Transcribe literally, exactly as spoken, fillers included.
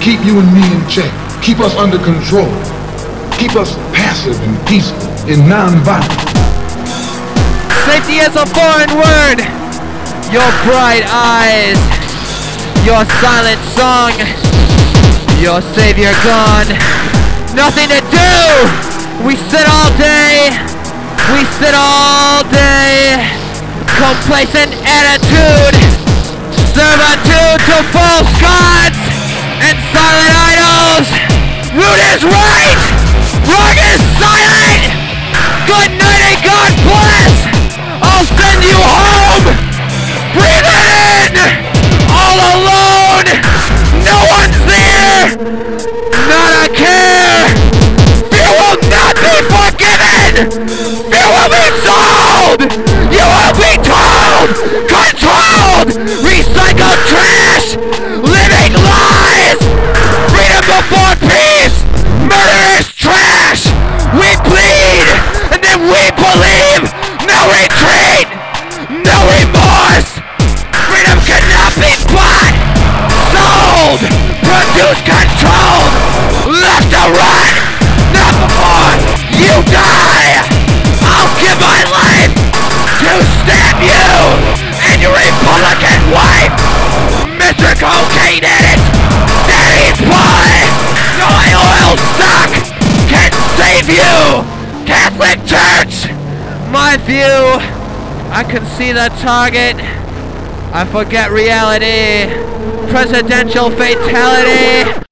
keep you and me in check, keep us under control, keep us passive and peaceful and non-violent. Safety is a foreign word. Your bright eyes, your silent song, your savior gone. Nothing to do. We sit all day. We sit all day. Complacent attitude. Servitude to false gods and silent idols. Root is right. Wrong is silent. Good night and God bless. I'll send you home. Breathe it in. All alone. No one's there. Not a care. Fear will not be forgiven. Fear will be sold. You will be told. Controlled. Recycled trash. Living lies. Freedom before peace. Murder is trash. We bleed. And then we believe. No retreat. No remorse. Freedom cannot be bought. Sold. Produced, controlled. Left to run. Not before you die. I'll give my life to stab you and your Republican wife. Mister Cocaine Addict. Daddy's boy. No oil stock can save you. Catholic Church. My view. I can see the target. I forget reality. Presidential fatality.